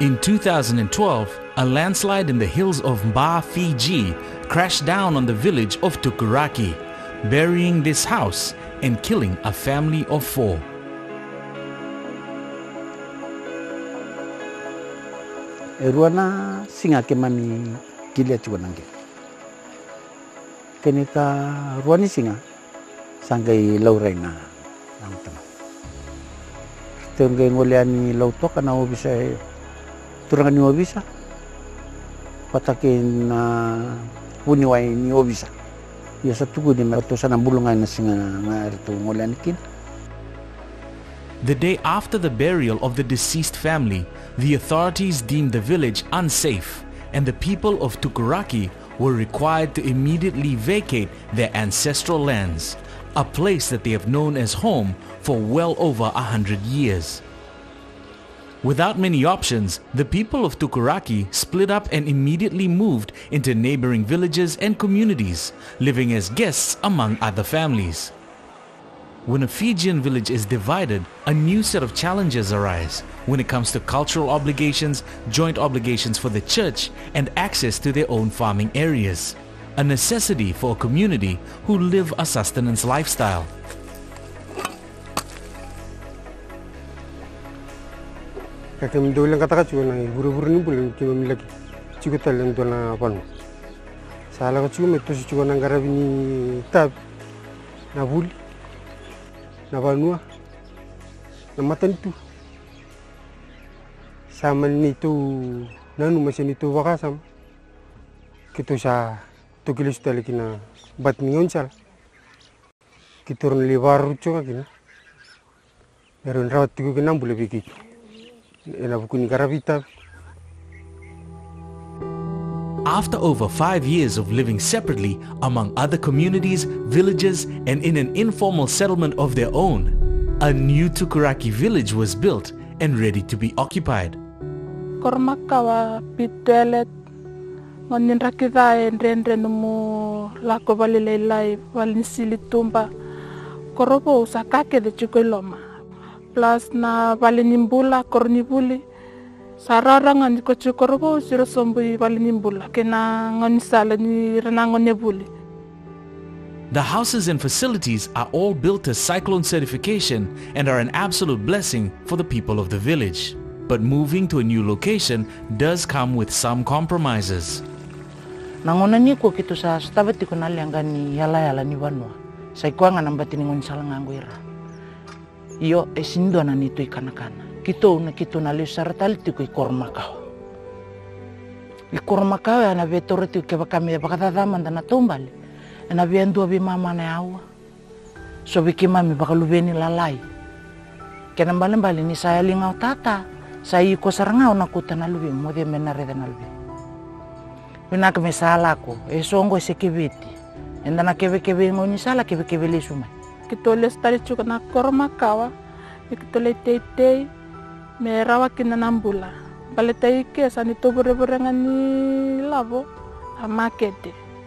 In 2012, a landslide in the hills of Mba, Fiji, crashed down on the village of Tukuraki, burying this house and killing a family of 4. Eruana singa ke mani kilia chuanange. Kenita ruani singa sangai laurenga nangtama. Tengge ngoleani lautoka na obisa turanga ni obisa. Patakin na puniwai ni obisa. Ya satugu di mato sana bulungan na singa nga rito ngoleani kin. The day after the burial of the deceased family, the authorities deemed the village unsafe and the people of Tukuraki were required to immediately vacate their ancestral lands, a place that they have known as home for well over 100 years. Without many options, the people of Tukuraki split up and immediately moved into neighboring villages and communities, living as guests among other families. When a Fijian village is divided, a new set of challenges arise when it comes to cultural obligations, joint obligations for the church, and access to their own farming areas. A necessity for a community who live a sustenance lifestyle. Kakem dolang kata kacu na buru-buru ni boleh cuma milaki cukup talent dolang apa nu. Salah kacu metu si cukup nangkara bini tab na buli. Na banua na matan tu sama ni tu nanu masih ni tu wakasam kita sa tu kilos tali kina bat ningon sal kita orang libar rucuk kina eron rawat tu kina boleh bikin ena buku ni karabita. After over 5 years of living separately among other communities, villages, and in an informal settlement of their own, a new Tukuraki village was built and ready to be occupied. Kormakawa pitelet ngonin rakitaendre numu lako valilelai valinsili tumba koropo usakake de chukoloma plus na valinimbula kornibuli sararangan ko chukorobo siro sombui valinimbula kena ngonisala ni renangonebuli. The houses and facilities are all built to cyclone certification and are an absolute blessing for the people of the village. But moving to a new location does come with some compromises. Nangonani ko kito sa stabati ko naliangani yala ni wanwa. Sa ikuanga nambati ni ngonisala nganguira. Iyo esindo na nito ikanakana. Kito na liu saratali tu ko ikormakao. Ikormakao ya na vetore tu ke bakame bakatadaman na tumbali. Na viendo bi mama na awa. So biki mami bakalubeni lalai. Kena mbali ni saya lingau tata. Saya ko sarangau na kuta na lubi mo de menare na lubi. Pinak me sala ko songo se kibiti. Enda na kebe ngoni sala kebe le suma. Kito le stari chuka na kormakawa. Kito le tei me rawa kina nambula. Baleta ke sani to bore ngani lavo a makete.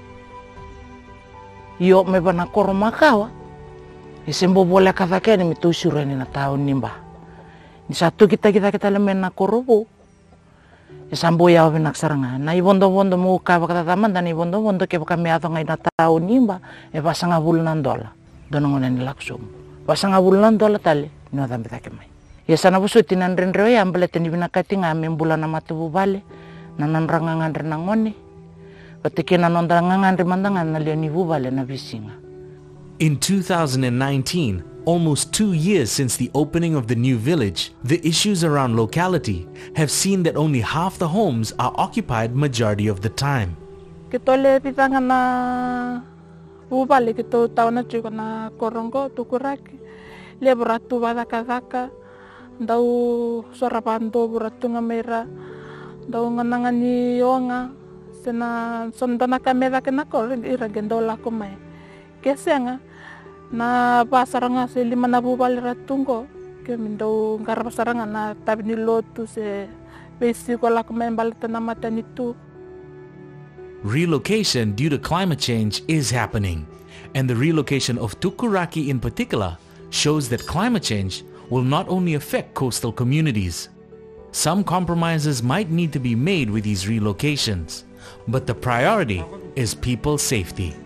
Yo me bana kormakawa. Isembo bola kafakeni mi to sureni na tao nimba. Ni satu kita lemen na korobo. Isambo ya obi naksaranga. Na ibondo mo ka bakataman dan ibondo ke kami ato ngai na tao nimba e basanga bulan dola. Donongon ni laksum. Basanga bulan dola tali no dambe takemai. Ya sana busu tinan renre ya ambelete ni binakati ngame bulan na matubu bale nanan rangangan renangoni. Patike nanon rangangan remandangan na liani bubale na bisinga. In 2019, almost 2 years since the opening of the new village, the issues around locality have seen that only half the homes are occupied majority of the time. Kito le pitanga na bubale kito tao na chuka na korongo Tukuraki. Le buratu badaka dau sorapando buratu ngamera dau nganangani yonga sena sondana kamera kena ko iragendo la komai kesenga na pasaranga se lima na bubal ratungo ke mindo ngar pasaranga na tabni lotu se besi ko la komai balta na matanitu. Relocation due to climate change is happening, and the relocation of Tukuraki in particular shows that climate change will not only affect coastal communities. some compromises might need to be made with these relocations, but the priority is people's safety.